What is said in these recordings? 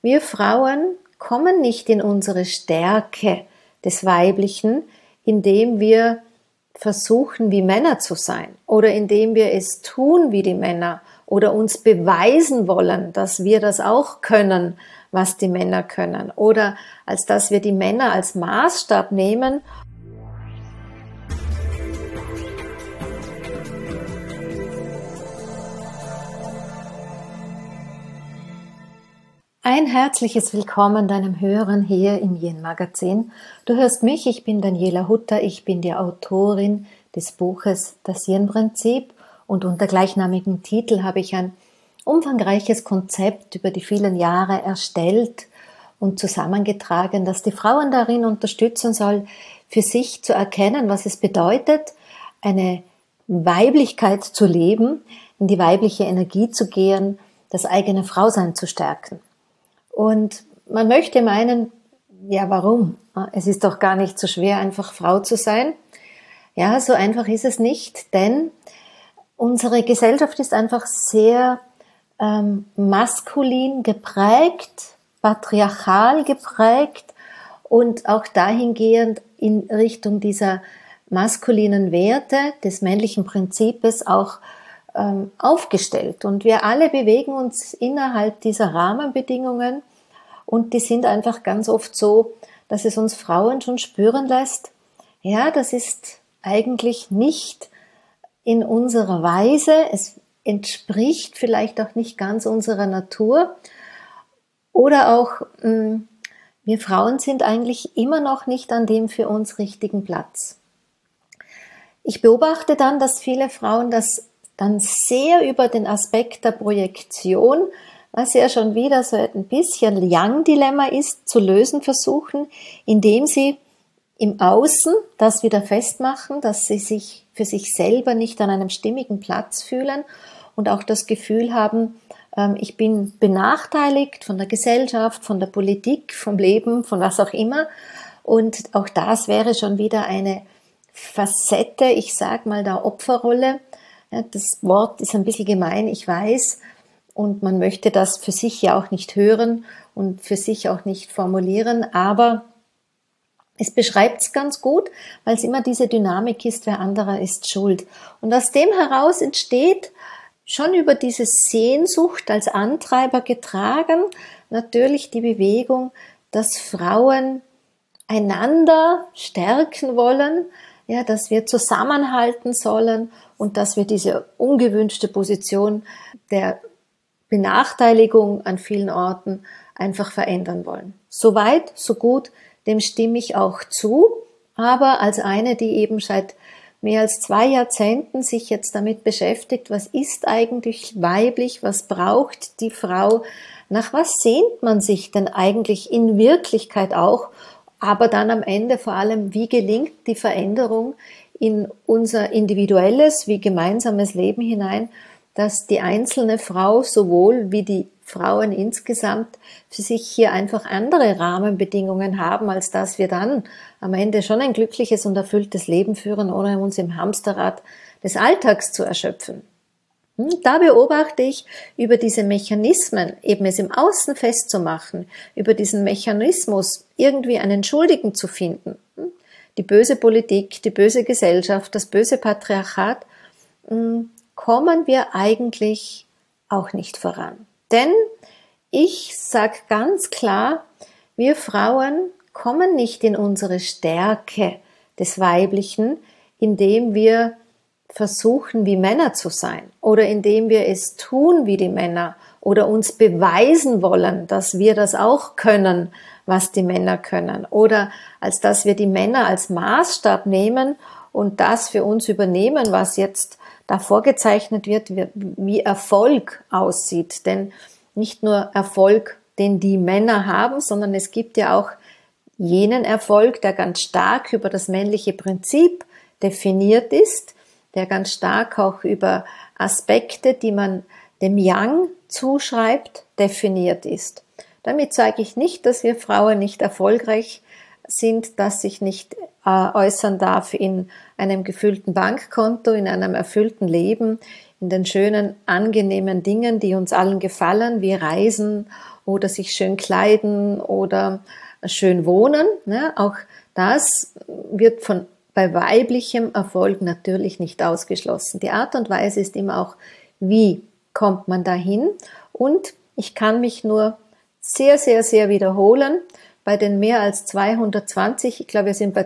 Wir Frauen kommen nicht in unsere Stärke des Weiblichen, indem wir versuchen, wie Männer zu sein oder indem wir es tun wie die Männer oder uns beweisen wollen, dass wir das auch können, was die Männer können, oder als dass wir die Männer als Maßstab nehmen. Ein herzliches Willkommen deinem Hören hier im Yin Magazin. Du hörst mich, ich bin Daniela Hutter, ich bin die Autorin des Buches Das Yin Prinzip, und unter gleichnamigem Titel habe ich ein umfangreiches Konzept über die vielen Jahre erstellt und zusammengetragen, das die Frauen darin unterstützen soll, für sich zu erkennen, was es bedeutet, eine Weiblichkeit zu leben, in die weibliche Energie zu gehen, das eigene Frausein zu stärken. Und man möchte meinen, ja, warum? Es ist doch gar nicht so schwer, einfach Frau zu sein. Ja, so einfach ist es nicht, denn unsere Gesellschaft ist einfach sehr maskulin geprägt, patriarchal geprägt und auch dahingehend in Richtung dieser maskulinen Werte, des männlichen Prinzips auch aufgestellt. Und wir alle bewegen uns innerhalb dieser Rahmenbedingungen, und die sind einfach ganz oft so, dass es uns Frauen schon spüren lässt, ja, das ist eigentlich nicht in unserer Weise, es entspricht vielleicht auch nicht ganz unserer Natur, oder auch wir Frauen sind eigentlich immer noch nicht an dem für uns richtigen Platz. Ich beobachte dann, dass viele Frauen das dann sehr über den Aspekt der Projektion, was ja schon wieder so ein bisschen Yang-Dilemma ist, zu lösen versuchen, indem sie im Außen das wieder festmachen, dass sie sich für sich selber nicht an einem stimmigen Platz fühlen und auch das Gefühl haben, ich bin benachteiligt von der Gesellschaft, von der Politik, vom Leben, von was auch immer. Und auch das wäre schon wieder eine Facette, ich sag mal, der Opferrolle. Ja, das Wort ist ein bisschen gemein, ich weiß, und man möchte das für sich ja auch nicht hören und für sich auch nicht formulieren, aber es beschreibt es ganz gut, weil es immer diese Dynamik ist, wer anderer ist schuld. Und aus dem heraus entsteht, schon über diese Sehnsucht als Antreiber getragen, natürlich die Bewegung, dass Frauen einander stärken wollen, ja, dass wir zusammenhalten sollen und dass wir diese ungewünschte Position der Benachteiligung an vielen Orten einfach verändern wollen. Soweit, so gut, dem stimme ich auch zu, aber als eine, die eben seit mehr als 2 Jahrzehnten sich jetzt damit beschäftigt, was ist eigentlich weiblich, was braucht die Frau, nach was sehnt man sich denn eigentlich in Wirklichkeit auch, aber dann am Ende vor allem, wie gelingt die Veränderung in unser individuelles wie gemeinsames Leben hinein, dass die einzelne Frau sowohl wie die Frauen insgesamt für sich hier einfach andere Rahmenbedingungen haben, als dass wir dann am Ende schon ein glückliches und erfülltes Leben führen, ohne uns im Hamsterrad des Alltags zu erschöpfen. Da beobachte ich über diese Mechanismen, eben es im Außen festzumachen, über diesen Mechanismus irgendwie einen Schuldigen zu finden. Die böse Politik, die böse Gesellschaft, das böse Patriarchat, kommen wir eigentlich auch nicht voran. Denn ich sage ganz klar, wir Frauen kommen nicht in unsere Stärke des Weiblichen, indem wir versuchen, wie Männer zu sein oder indem wir es tun wie die Männer oder uns beweisen wollen, dass wir das auch können, was die Männer können, oder als dass wir die Männer als Maßstab nehmen und das für uns übernehmen, was jetzt da vorgezeichnet wird, wie Erfolg aussieht. Denn nicht nur Erfolg, den die Männer haben, sondern es gibt ja auch jenen Erfolg, der ganz stark über das männliche Prinzip definiert ist, der ganz stark auch über Aspekte, die man dem Yang zuschreibt, definiert ist. Damit sage ich nicht, dass wir Frauen nicht erfolgreich sind, dass sich nicht äußern darf in einem gefüllten Bankkonto, in einem erfüllten Leben, in den schönen, angenehmen Dingen, die uns allen gefallen, wie Reisen oder sich schön kleiden oder schön wohnen. Ne? Auch das wird bei weiblichem Erfolg natürlich nicht ausgeschlossen. Die Art und Weise ist immer auch, wie kommt man dahin? Und ich kann mich nur sehr, sehr, sehr wiederholen. Bei den mehr als 220, ich glaube, wir sind bei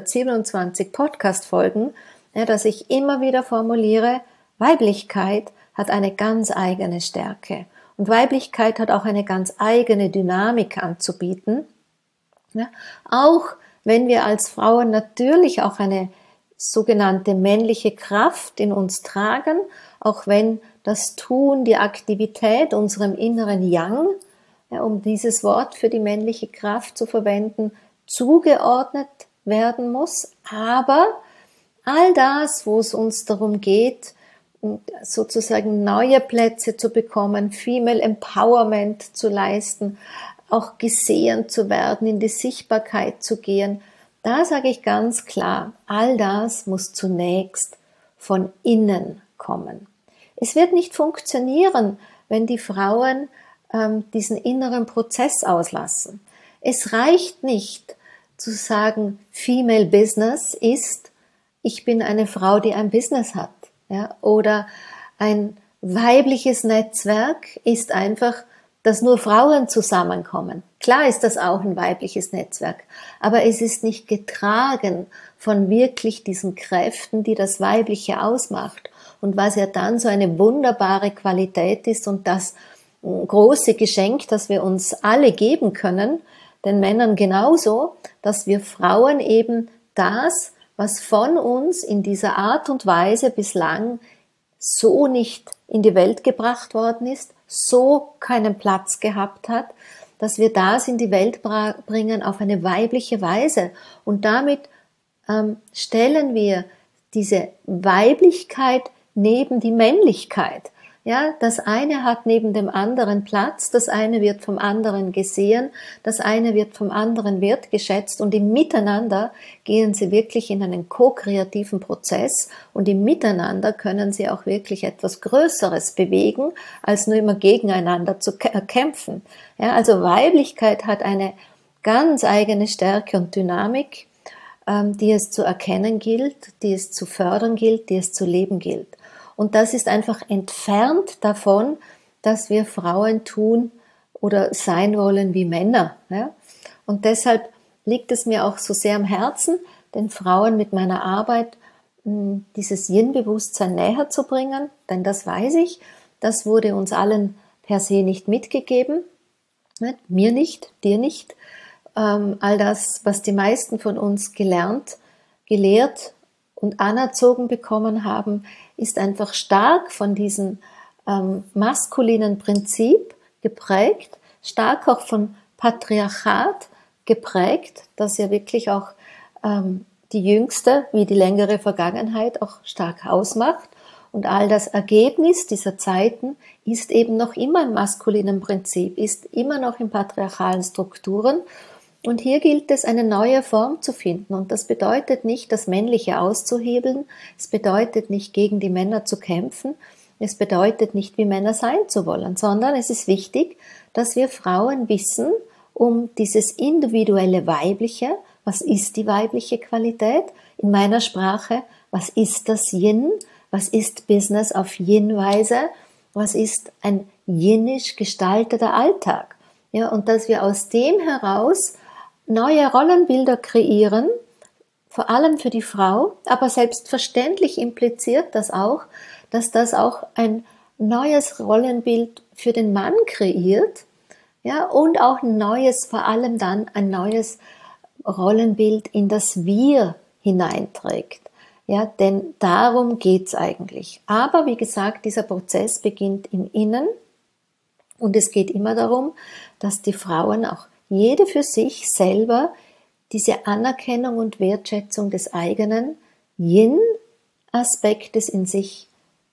227 Podcast-Folgen, ja, dass ich immer wieder formuliere, Weiblichkeit hat eine ganz eigene Stärke. Und Weiblichkeit hat auch eine ganz eigene Dynamik anzubieten. Ja, auch wenn wir als Frauen natürlich auch eine sogenannte männliche Kraft in uns tragen, auch wenn das Tun, die Aktivität unserem inneren Yang, ja, um dieses Wort für die männliche Kraft zu verwenden, zugeordnet werden muss. Aber all das, wo es uns darum geht, sozusagen neue Plätze zu bekommen, Female Empowerment zu leisten, auch gesehen zu werden, in die Sichtbarkeit zu gehen, da sage ich ganz klar, all das muss zunächst von innen kommen. Es wird nicht funktionieren, wenn die Frauen diesen inneren Prozess auslassen. Es reicht nicht zu sagen, Female Business ist, ich bin eine Frau, die ein Business hat. Ja? Oder ein weibliches Netzwerk ist einfach, dass nur Frauen zusammenkommen. Klar ist das auch ein weibliches Netzwerk, aber es ist nicht getragen von wirklich diesen Kräften, die das Weibliche ausmacht und was ja dann so eine wunderbare Qualität ist und das große Geschenk, das wir uns alle geben können, den Männern genauso, dass wir Frauen eben das, was von uns in dieser Art und Weise bislang so nicht in die Welt gebracht worden ist, so keinen Platz gehabt hat, dass wir das in die Welt bringen auf eine weibliche Weise. Und damit stellen wir diese Weiblichkeit neben die Männlichkeit. Ja, das eine hat neben dem anderen Platz, das eine wird vom anderen gesehen, das eine wird vom anderen wertgeschätzt und im Miteinander gehen sie wirklich in einen ko-kreativen Prozess und im Miteinander können sie auch wirklich etwas Größeres bewegen, als nur immer gegeneinander zu kämpfen. Ja, also Weiblichkeit hat eine ganz eigene Stärke und Dynamik, die es zu erkennen gilt, die es zu fördern gilt, die es zu leben gilt. Und das ist einfach entfernt davon, dass wir Frauen tun oder sein wollen wie Männer. Ja? Und deshalb liegt es mir auch so sehr am Herzen, den Frauen mit meiner Arbeit dieses Yin-Bewusstsein näher zu bringen. Denn das weiß ich, das wurde uns allen per se nicht mitgegeben. Mir nicht, dir nicht. All das, was die meisten von uns gelernt, gelehrt und anerzogen bekommen haben, ist einfach stark von diesem maskulinen Prinzip geprägt, stark auch von Patriarchat geprägt, das ja wirklich auch die jüngste wie die längere Vergangenheit auch stark ausmacht. Und all das Ergebnis dieser Zeiten ist eben noch immer im maskulinen Prinzip, ist immer noch in patriarchalen Strukturen. Und hier gilt es, eine neue Form zu finden. Und das bedeutet nicht, das Männliche auszuhebeln. Es bedeutet nicht, gegen die Männer zu kämpfen. Es bedeutet nicht, wie Männer sein zu wollen, sondern es ist wichtig, dass wir Frauen wissen, um dieses individuelle Weibliche, was ist die weibliche Qualität? In meiner Sprache, was ist das Yin? Was ist Business auf Yin-Weise? Was ist ein yinisch gestalteter Alltag? Ja, und dass wir aus dem heraus neue Rollenbilder kreieren, vor allem für die Frau, aber selbstverständlich impliziert das auch, dass das auch ein neues Rollenbild für den Mann kreiert, ja, und auch ein neues, vor allem dann ein neues Rollenbild in das Wir hineinträgt. Ja, denn darum geht's eigentlich. Aber wie gesagt, dieser Prozess beginnt im Innen und es geht immer darum, dass die Frauen auch jede für sich selber diese Anerkennung und Wertschätzung des eigenen Yin-Aspektes in sich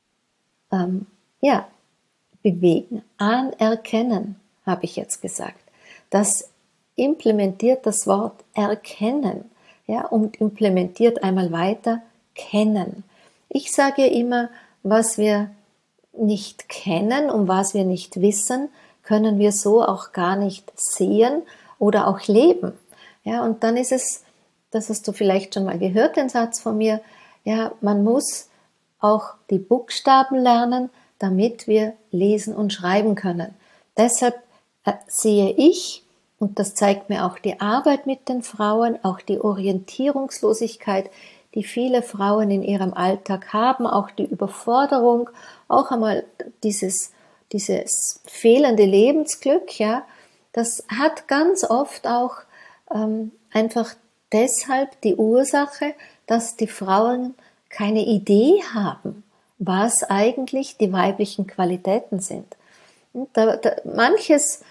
bewegen, anerkennen, habe ich jetzt gesagt. Das implementiert das Wort erkennen, ja, und implementiert einmal weiter kennen. Ich sage immer, was wir nicht kennen, um was wir nicht wissen, können wir so auch gar nicht sehen oder auch leben. Ja, und dann ist es, das hast du vielleicht schon mal gehört, den Satz von mir, ja, man muss auch die Buchstaben lernen, damit wir lesen und schreiben können. Deshalb sehe ich, und das zeigt mir auch die Arbeit mit den Frauen, auch die Orientierungslosigkeit, die viele Frauen in ihrem Alltag haben, auch die Überforderung, auch einmal dieses fehlende Lebensglück, ja, das hat ganz oft auch einfach deshalb die Ursache, dass die Frauen keine Idee haben, was eigentlich die weiblichen Qualitäten sind. Und manches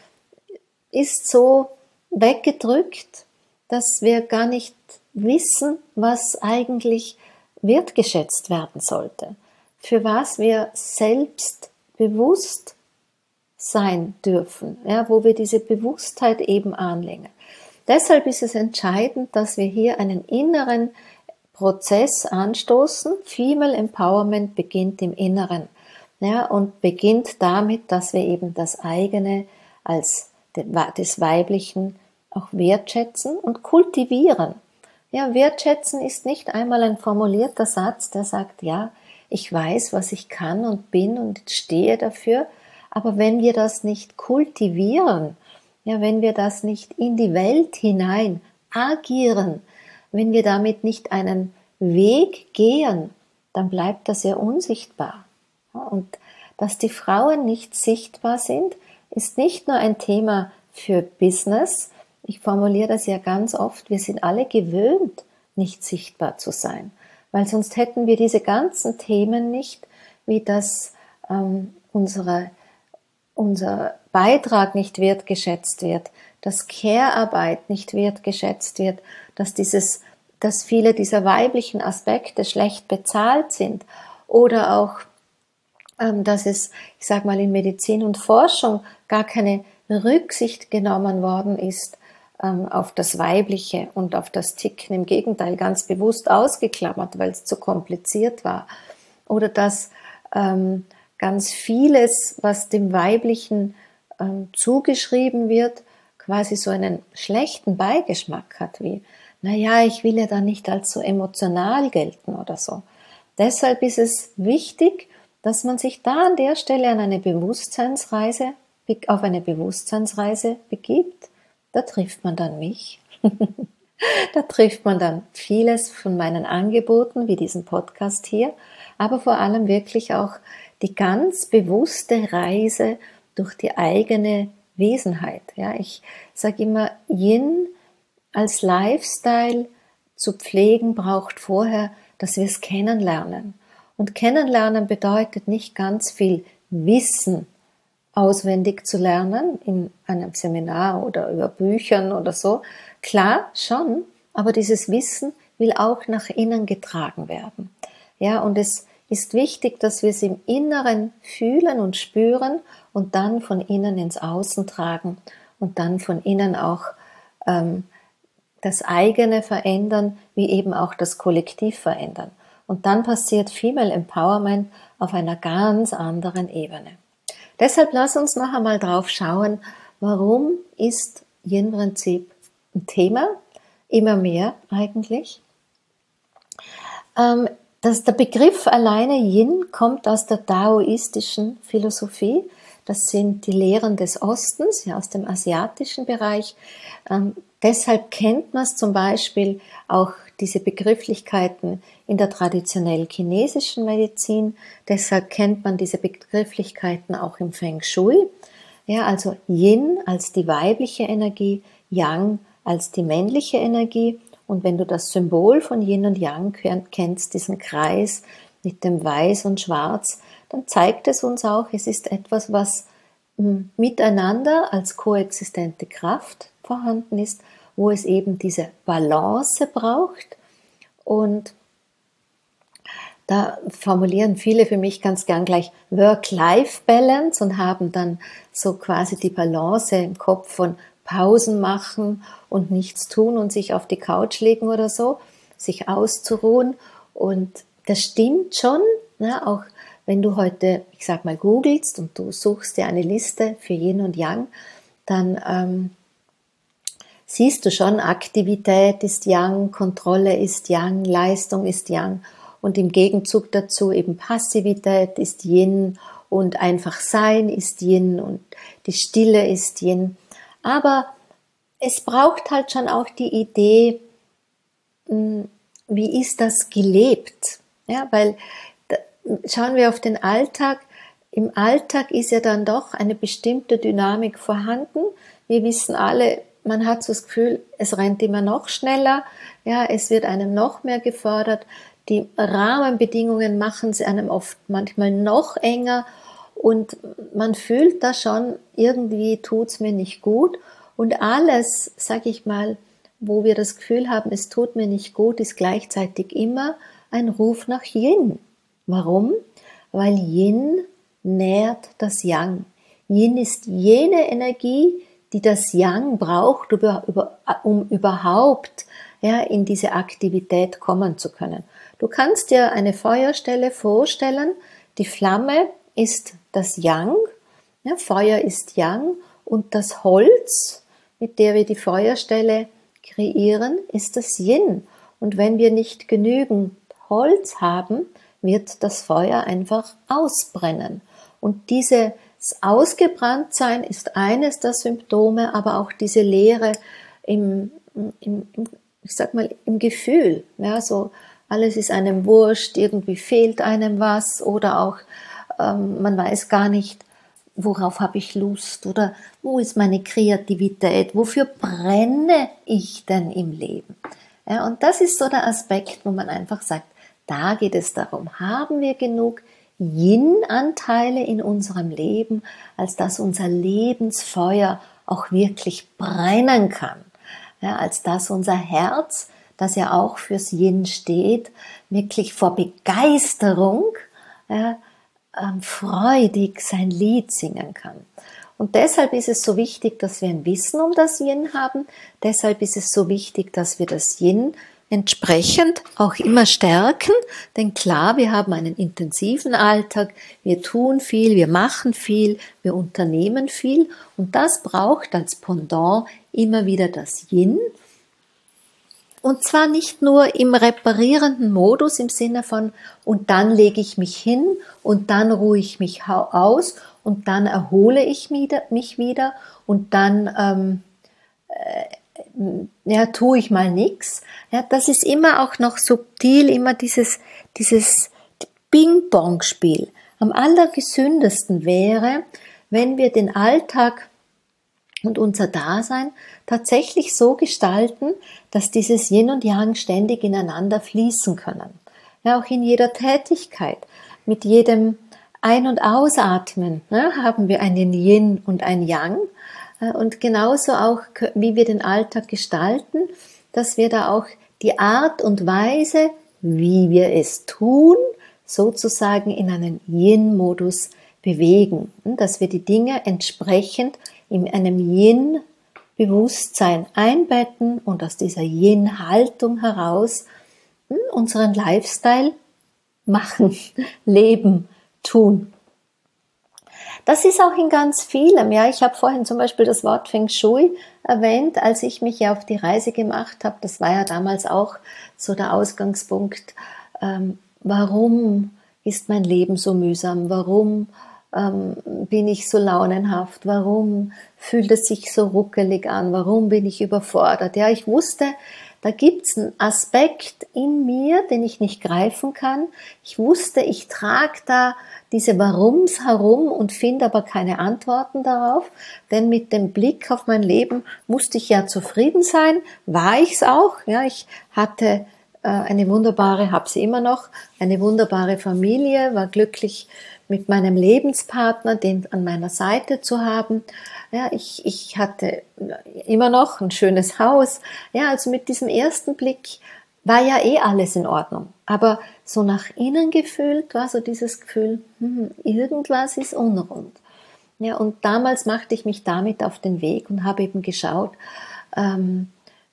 ist so weggedrückt, dass wir gar nicht wissen, was eigentlich wertgeschätzt werden sollte, für was wir selbst bewusst sein dürfen, ja, wo wir diese Bewusstheit eben anlegen. Deshalb ist es entscheidend, dass wir hier einen inneren Prozess anstoßen. Female Empowerment beginnt im Inneren, ja, und beginnt damit, dass wir eben das eigene als des Weiblichen auch wertschätzen und kultivieren. Ja, wertschätzen ist nicht einmal ein formulierter Satz, der sagt, ja, ich weiß, was ich kann und bin und stehe dafür, aber wenn wir das nicht kultivieren, ja, wenn wir das nicht in die Welt hinein agieren, wenn wir damit nicht einen Weg gehen, dann bleibt das ja unsichtbar. Ja, und dass die Frauen nicht sichtbar sind, ist nicht nur ein Thema für Business. Ich formuliere das ja ganz oft, wir sind alle gewöhnt, nicht sichtbar zu sein, weil sonst hätten wir diese ganzen Themen nicht, wie dass unser Beitrag nicht wertgeschätzt wird, dass Care-Arbeit nicht wertgeschätzt wird, dass viele dieser weiblichen Aspekte schlecht bezahlt sind oder auch, dass es, ich sage mal, in Medizin und Forschung gar keine Rücksicht genommen worden ist auf das Weibliche und auf das Ticken. Im Gegenteil, ganz bewusst ausgeklammert, weil es zu kompliziert war. Oder dass ganz vieles, was dem Weiblichen zugeschrieben wird, quasi so einen schlechten Beigeschmack hat, wie, naja, ich will ja da nicht als so emotional gelten oder so. Deshalb ist es wichtig, dass man sich da an der Stelle auf eine Bewusstseinsreise begibt. Da trifft man dann mich. Da trifft man dann vieles von meinen Angeboten, wie diesen Podcast hier, aber vor allem wirklich auch die ganz bewusste Reise durch die eigene Wesenheit. Ja, ich sage immer, Yin als Lifestyle zu pflegen braucht vorher, dass wir es kennenlernen. Und kennenlernen bedeutet nicht ganz viel Wissen auswendig zu lernen in einem Seminar oder über Büchern oder so. Klar, schon, aber dieses Wissen will auch nach innen getragen werden. Ja, und es ist wichtig, dass wir es im Inneren fühlen und spüren und dann von innen ins Außen tragen und dann von innen auch das eigene verändern, wie eben auch das Kollektiv verändern. Und dann passiert Female Empowerment auf einer ganz anderen Ebene. Deshalb lass uns noch einmal drauf schauen, warum ist Yin-Prinzip ein Thema, immer mehr eigentlich. Der Begriff alleine Yin kommt aus der daoistischen Philosophie. Das sind die Lehren des Ostens, ja, aus dem asiatischen Bereich. Deshalb kennt man es zum Beispiel auch diese Begrifflichkeiten in der traditionell chinesischen Medizin. Deshalb kennt man diese Begrifflichkeiten auch im Feng Shui. Ja, also Yin als die weibliche Energie, Yang als die männliche Energie. Und wenn du das Symbol von Yin und Yang kennst, diesen Kreis mit dem Weiß und Schwarz, dann zeigt es uns auch, es ist etwas, was miteinander als koexistente Kraft vorhanden ist, wo es eben diese Balance braucht. Und da formulieren viele für mich ganz gern gleich Work-Life-Balance und haben dann so quasi die Balance im Kopf von Pausen machen und nichts tun und sich auf die Couch legen oder so, sich auszuruhen. Und das stimmt schon, ne? Auch wenn du heute, ich sag mal, googelst und du suchst dir eine Liste für Yin und Yang, dann siehst du schon, Aktivität ist Yang, Kontrolle ist Yang, Leistung ist Yang und im Gegenzug dazu eben Passivität ist Yin und einfach Sein ist Yin und die Stille ist Yin. Aber es braucht halt schon auch die Idee, wie ist das gelebt? Ja, weil schauen wir auf den Alltag. Im Alltag ist ja dann doch eine bestimmte Dynamik vorhanden. Wir wissen alle, man hat so das Gefühl, es rennt immer noch schneller. Ja, es wird einem noch mehr gefordert. Die Rahmenbedingungen machen es einem oft manchmal noch enger und man fühlt da schon, irgendwie tut's mir nicht gut. Und alles, sag ich mal, wo wir das Gefühl haben, es tut mir nicht gut, ist gleichzeitig immer ein Ruf nach Yin. Warum? Weil Yin nährt das Yang. Yin ist jene Energie, die das Yang braucht, um überhaupt in diese Aktivität kommen zu können. Du kannst dir eine Feuerstelle vorstellen, die Flamme ist das Yang, ja, Feuer ist Yang und das Holz, mit der wir die Feuerstelle kreieren, ist das Yin. Und wenn wir nicht genügend Holz haben, wird das Feuer einfach ausbrennen. Und dieses Ausgebranntsein ist eines der Symptome, aber auch diese Leere ich sag mal, im Gefühl. Ja, so alles ist einem wurscht, irgendwie fehlt einem was oder auch man weiß gar nicht, worauf habe ich Lust oder wo ist meine Kreativität, wofür brenne ich denn im Leben? Ja, und das ist so der Aspekt, wo man einfach sagt, da geht es darum, haben wir genug Yin-Anteile in unserem Leben, als dass unser Lebensfeuer auch wirklich brennen kann. Ja, als dass unser Herz, das ja auch fürs Yin steht, wirklich vor Begeisterung freudig sein Lied singen kann. Und deshalb ist es so wichtig, dass wir ein Wissen um das Yin haben. Deshalb ist es so wichtig, dass wir das Yin entsprechend auch immer stärken. Denn klar, wir haben einen intensiven Alltag, wir tun viel, wir machen viel, wir unternehmen viel. Und das braucht als Pendant immer wieder das Yin. Und zwar nicht nur im reparierenden Modus im Sinne von, und dann lege ich mich hin und dann ruhe ich mich aus und dann erhole ich mich wieder und dann tue ich mal nichts. Ja, das ist immer auch noch subtil, immer dieses Ping-Pong-Spiel. Am allergesündesten wäre, wenn wir den Alltag und unser Dasein tatsächlich so gestalten, dass dieses Yin und Yang ständig ineinander fließen können. Ja, auch in jeder Tätigkeit. Mit jedem Ein- und Ausatmen haben wir einen Yin und ein Yang. Und genauso auch, wie wir den Alltag gestalten, dass wir da auch die Art und Weise, wie wir es tun, sozusagen in einen Yin-Modus bewegen. Dass wir die Dinge entsprechend in einem Yin-Bewusstsein einbetten und aus dieser Yin-Haltung heraus unseren Lifestyle machen, leben, tun. Das ist auch in ganz vielem. Ja, ich habe vorhin zum Beispiel das Wort Feng Shui erwähnt, als ich mich ja auf die Reise gemacht habe. Das war ja damals auch so der Ausgangspunkt. Warum ist mein Leben so mühsam? Warum bin ich so launenhaft? Warum fühlt es sich so ruckelig an? Warum bin ich überfordert? Ja, ich wusste, da gibt's einen Aspekt in mir, den ich nicht greifen kann. Ich wusste, ich trage da diese Warums herum und finde aber keine Antworten darauf, denn mit dem Blick auf mein Leben musste ich ja zufrieden sein, war ich's auch. Ja, ich hatte eine wunderbare, habe sie immer noch, eine wunderbare Familie, war glücklich mit meinem Lebenspartner, den an meiner Seite zu haben. Ja, ich hatte immer noch ein schönes Haus. Ja, also mit diesem ersten Blick war ja alles in Ordnung. Aber so nach innen gefühlt war so dieses Gefühl, irgendwas ist unrund. Ja, und damals machte ich mich damit auf den Weg und habe eben geschaut,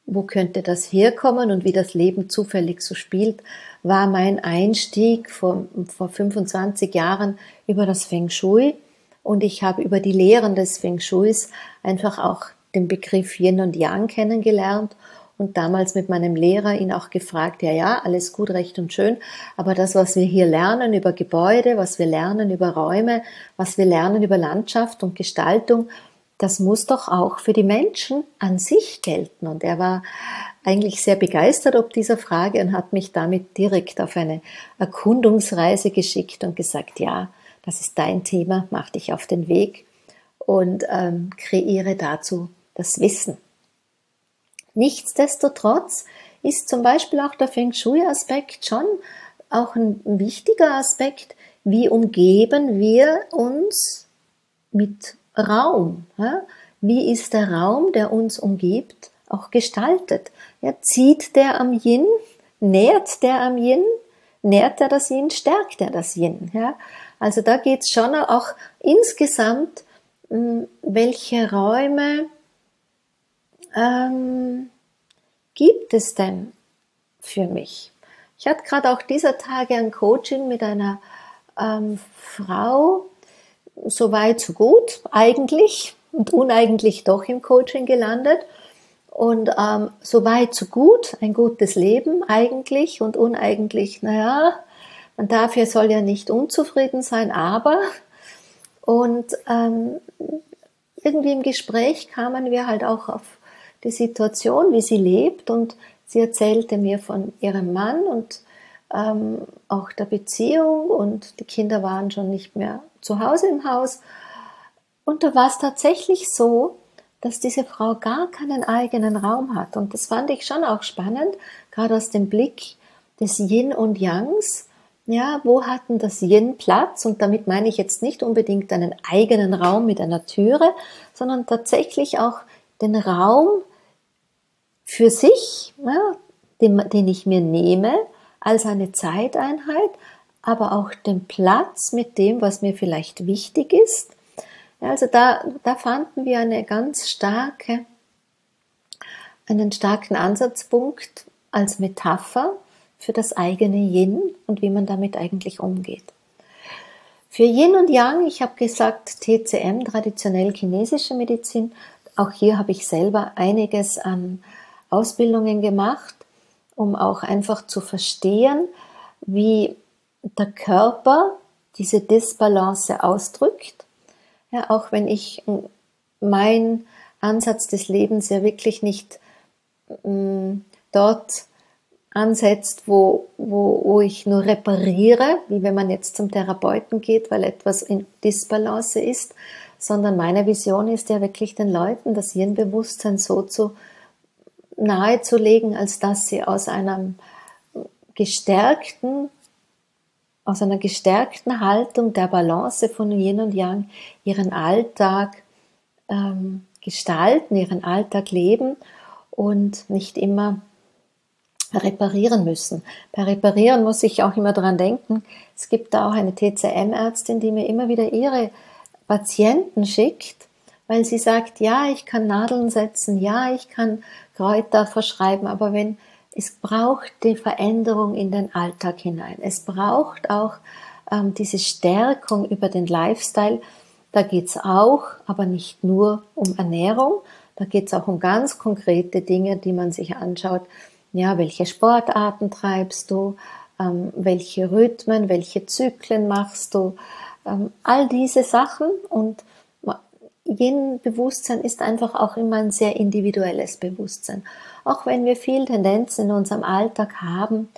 wo könnte das herkommen und wie das Leben zufällig so spielt, war mein Einstieg vor 25 Jahren über das Feng Shui. Und ich habe über die Lehren des Feng Shuis einfach auch den Begriff Yin und Yang kennengelernt und damals mit meinem Lehrer ihn auch gefragt, ja, alles gut, recht und schön, aber das, was wir hier lernen über Gebäude, was wir lernen über Räume, was wir lernen über Landschaft und Gestaltung, das muss doch auch für die Menschen an sich gelten. Und er war eigentlich sehr begeistert ob dieser Frage und hat mich damit direkt auf eine Erkundungsreise geschickt und gesagt, ja, das ist dein Thema, mach dich auf den Weg und kreiere dazu das Wissen. Nichtsdestotrotz ist zum Beispiel auch der Feng Shui-Aspekt schon auch ein wichtiger Aspekt. Wie umgeben wir uns mit Raum? Ja? Wie ist der Raum, der uns umgibt, auch gestaltet? Ja, zieht der am Yin? Nährt der am Yin? Nährt er das Yin? Stärkt er das Yin? Ja? Also da geht es schon auch insgesamt, welche Räume gibt es denn für mich? Ich hatte gerade auch dieser Tage ein Coaching mit einer Frau, so weit so gut eigentlich und uneigentlich doch im Coaching gelandet und so weit so gut, ein gutes Leben eigentlich und uneigentlich, naja, man dafür soll ja nicht unzufrieden sein, aber und irgendwie im Gespräch kamen wir halt auch auf die Situation, wie sie lebt und sie erzählte mir von ihrem Mann und auch der Beziehung und die Kinder waren schon nicht mehr zu Hause im Haus und da war es tatsächlich so, dass diese Frau gar keinen eigenen Raum hat und das fand ich schon auch spannend, gerade aus dem Blick des Yin und Yangs. Ja, wo hat denn das Yin Platz? Und damit meine ich jetzt nicht unbedingt einen eigenen Raum mit einer Türe, sondern tatsächlich auch den Raum für sich, ja, den ich mir nehme als eine Zeiteinheit, aber auch den Platz mit dem, was mir vielleicht wichtig ist. Ja, also da fanden wir einen starken Ansatzpunkt als Metapher für das eigene Yin und wie man damit eigentlich umgeht. Für Yin und Yang, ich habe gesagt TCM, traditionell chinesische Medizin, auch hier habe ich selber einiges an Ausbildungen gemacht, um auch einfach zu verstehen, wie der Körper diese Disbalance ausdrückt. Ja, auch wenn ich mein Ansatz des Lebens ja wirklich nicht dort ansetzt, wo ich nur repariere, wie wenn man jetzt zum Therapeuten geht, weil etwas in Disbalance ist, sondern meine Vision ist ja wirklich den Leuten das Yin-Bewusstsein so nahezulegen, als dass sie aus einer gestärkten Haltung der Balance von Yin und Yang ihren Alltag gestalten, ihren Alltag leben und nicht immer reparieren müssen. Bei Reparieren muss ich auch immer dran denken, es gibt da auch eine TCM-Ärztin, die mir immer wieder ihre Patienten schickt, weil sie sagt, ja, ich kann Nadeln setzen, ja, ich kann Kräuter verschreiben, aber es braucht die Veränderung in den Alltag hinein. Es braucht auch diese Stärkung über den Lifestyle. Da geht's auch, aber nicht nur um Ernährung, da geht's auch um ganz konkrete Dinge, die man sich anschaut. Ja, welche Sportarten treibst du, welche Rhythmen, welche Zyklen machst du, all diese Sachen und Yin-Bewusstsein ist einfach auch immer ein sehr individuelles Bewusstsein. Auch wenn wir viel Tendenzen in unserem Alltag haben,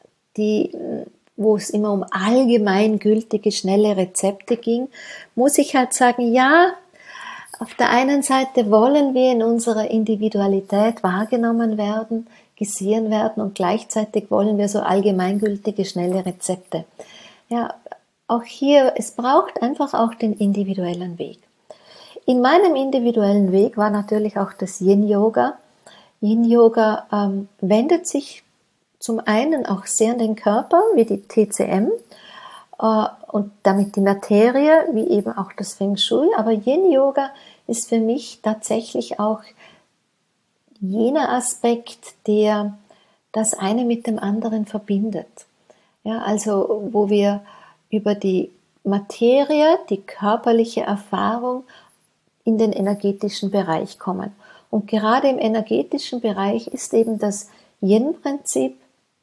wo es immer um allgemeingültige, schnelle Rezepte ging, muss ich halt sagen, ja, auf der einen Seite wollen wir in unserer Individualität wahrgenommen werden, gesehen werden und gleichzeitig wollen wir so allgemeingültige, schnelle Rezepte. Ja, auch hier, es braucht einfach auch den individuellen Weg. In meinem individuellen Weg war natürlich auch das Yin-Yoga. Yin-Yoga wendet sich zum einen auch sehr an den Körper, wie die TCM, und damit die Materie, wie eben auch das Feng Shui. Aber Yin-Yoga ist für mich tatsächlich auch jener Aspekt, der das eine mit dem anderen verbindet. Ja, also wo wir über die Materie, die körperliche Erfahrung in den energetischen Bereich kommen. Und gerade im energetischen Bereich ist eben das Yin-Prinzip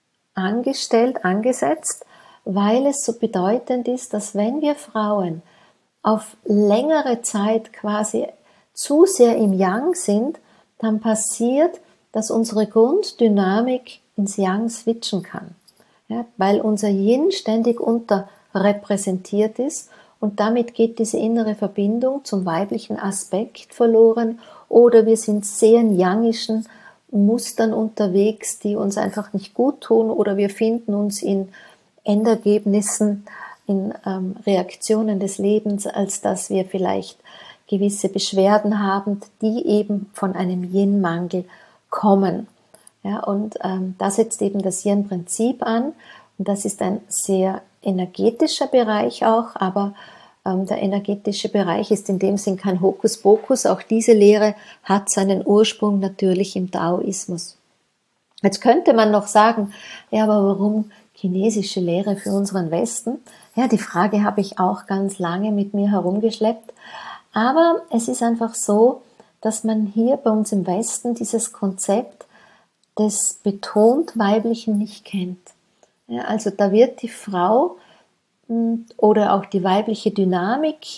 angesetzt, weil es so bedeutend ist, dass wenn wir Frauen auf längere Zeit quasi zu sehr im Yang sind, dann passiert, dass unsere Grunddynamik ins Yang switchen kann. Ja, weil unser Yin ständig unterrepräsentiert ist und damit geht diese innere Verbindung zum weiblichen Aspekt verloren oder wir sind sehr in yangischen Mustern unterwegs, die uns einfach nicht gut tun oder wir finden uns in Endergebnissen, in Reaktionen des Lebens, als dass wir vielleicht gewisse Beschwerden haben, die eben von einem Yin-Mangel kommen. Ja, und da setzt eben das Yin-Prinzip an und das ist ein sehr energetischer Bereich auch, aber der energetische Bereich ist in dem Sinn kein Hokuspokus. Auch diese Lehre hat seinen Ursprung natürlich im Daoismus. Jetzt könnte man noch sagen, ja, aber warum chinesische Lehre für unseren Westen? Ja, die Frage habe ich auch ganz lange mit mir herumgeschleppt. Aber es ist einfach so, dass man hier bei uns im Westen dieses Konzept des betont Weiblichen nicht kennt. Ja, also da wird die Frau oder auch die weibliche Dynamik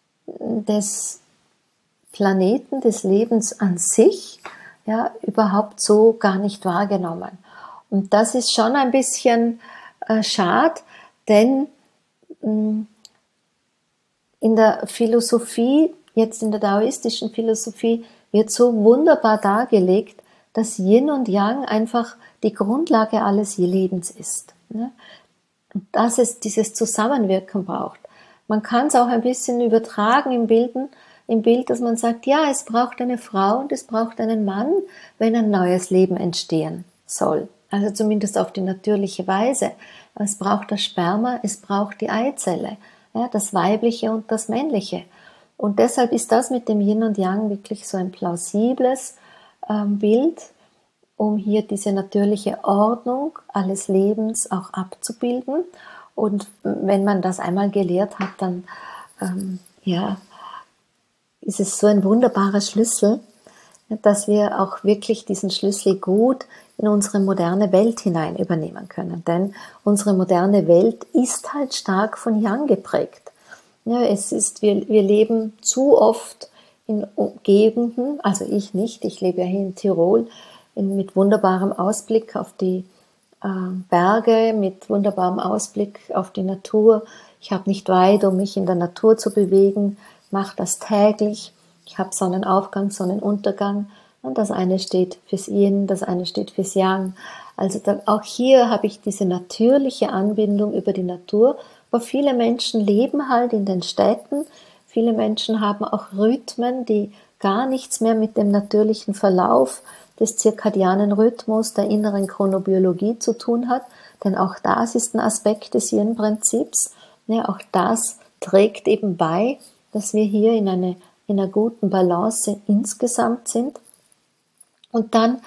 des Planeten, des Lebens an sich, ja, überhaupt so gar nicht wahrgenommen. Und das ist schon ein bisschen schade, denn in der Philosophie, jetzt in der daoistischen Philosophie, wird so wunderbar dargelegt, dass Yin und Yang einfach die Grundlage alles Lebens ist. Ne? Und dass es dieses Zusammenwirken braucht. Man kann es auch ein bisschen übertragen im Bild, dass man sagt, ja, es braucht eine Frau und es braucht einen Mann, wenn ein neues Leben entstehen soll. Also zumindest auf die natürliche Weise. Es braucht das Sperma, es braucht die Eizelle, ja, das Weibliche und das Männliche. Und deshalb ist das mit dem Yin und Yang wirklich so ein plausibles Bild, um hier diese natürliche Ordnung alles Lebens auch abzubilden. Und wenn man das einmal gelehrt hat, dann ist es so ein wunderbarer Schlüssel, dass wir auch wirklich diesen Schlüssel gut in unsere moderne Welt hinein übernehmen können. Denn unsere moderne Welt ist halt stark von Yang geprägt. Ja, wir leben zu oft in Gegenden, also ich nicht, ich lebe ja hier in Tirol, mit wunderbarem Ausblick auf die Berge, mit wunderbarem Ausblick auf die Natur. Ich habe nicht weit, um mich in der Natur zu bewegen, mache das täglich. Ich habe Sonnenaufgang, Sonnenuntergang und das eine steht fürs Yin, das eine steht fürs Yang. Also auch hier habe ich diese natürliche Anbindung über die Natur, aber viele Menschen leben halt in den Städten. Viele Menschen haben auch Rhythmen, die gar nichts mehr mit dem natürlichen Verlauf des zirkadianen Rhythmus, der inneren Chronobiologie zu tun hat, denn auch das ist ein Aspekt des Yin-Prinzips. Ja, auch das trägt eben bei, dass wir hier in einer guten Balance insgesamt sind. Und dann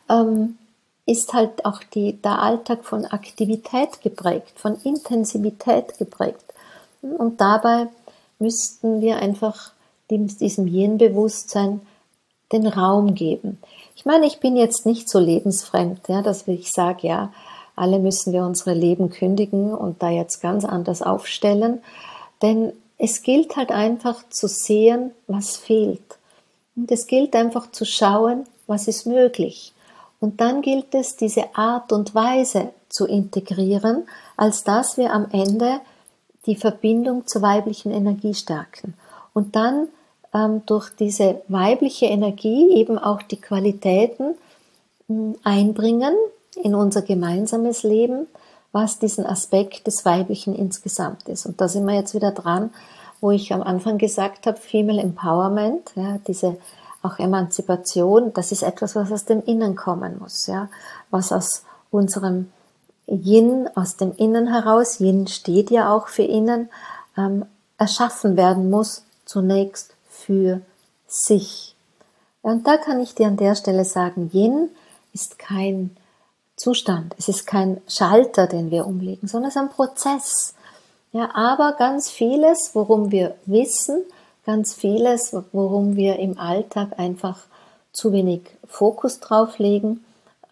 ist halt auch der Alltag von Aktivität geprägt, von Intensivität geprägt. Und dabei müssten wir einfach diesem Yin-Bewusstsein den Raum geben. Ich meine, ich bin jetzt nicht so lebensfremd, ja, dass ich sage, ja, alle müssen wir unsere Leben kündigen und da jetzt ganz anders aufstellen, denn es gilt halt einfach zu sehen, was fehlt. Und es gilt einfach zu schauen, was ist möglich. Und dann gilt es, diese Art und Weise zu integrieren, als dass wir am Ende die Verbindung zur weiblichen Energie stärken. Und dann durch diese weibliche Energie eben auch die Qualitäten einbringen in unser gemeinsames Leben, was diesen Aspekt des Weiblichen insgesamt ist. Und da sind wir jetzt wieder dran, wo ich am Anfang gesagt habe, Female Empowerment, ja, diese auch Emanzipation, das ist etwas, was aus dem Innen kommen muss, ja, was aus unserem Yin, aus dem Innen heraus, Yin steht ja auch für Innen, erschaffen werden muss, zunächst für sich. Ja, und da kann ich dir an der Stelle sagen, Yin ist kein Zustand, es ist kein Schalter, den wir umlegen, sondern es ist ein Prozess. Ja, aber ganz vieles, worum wir wissen, ganz vieles, worum wir im Alltag einfach zu wenig Fokus drauf legen,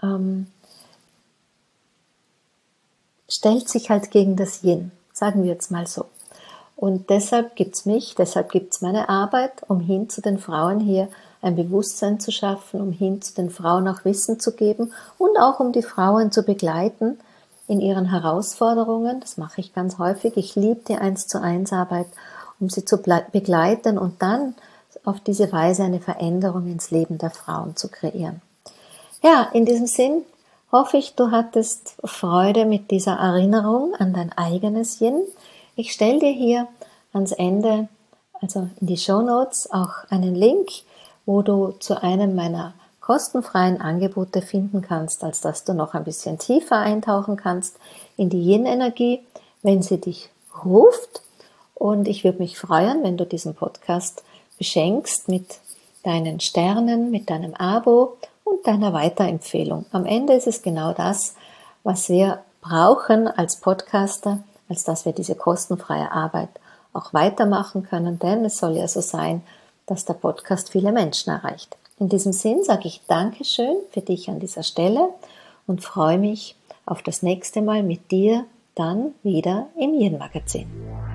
stellt sich halt gegen das Yin, sagen wir jetzt mal so. Und deshalb gibt's mich, deshalb gibt's meine Arbeit, um hin zu den Frauen hier ein Bewusstsein zu schaffen, um hin zu den Frauen auch Wissen zu geben und auch um die Frauen zu begleiten in ihren Herausforderungen. Das mache ich ganz häufig. Ich liebe die 1:1 Arbeit, um sie zu begleiten und dann auf diese Weise eine Veränderung ins Leben der Frauen zu kreieren. Ja, in diesem Sinn hoffe ich, du hattest Freude mit dieser Erinnerung an dein eigenes Yin. Ich stelle dir hier ans Ende, also in die Shownotes, auch einen Link, wo du zu einem meiner kostenfreien Angebote finden kannst, als dass du noch ein bisschen tiefer eintauchen kannst in die Yin-Energie, wenn sie dich ruft. Und ich würde mich freuen, wenn du diesen Podcast beschenkst mit deinen Sternen, mit deinem Abo und deiner Weiterempfehlung. Am Ende ist es genau das, was wir brauchen als Podcaster, als dass wir diese kostenfreie Arbeit auch weitermachen können, denn es soll ja so sein, dass der Podcast viele Menschen erreicht. In diesem Sinn sage ich Dankeschön für dich an dieser Stelle und freue mich auf das nächste Mal mit dir dann wieder im Yin Magazin.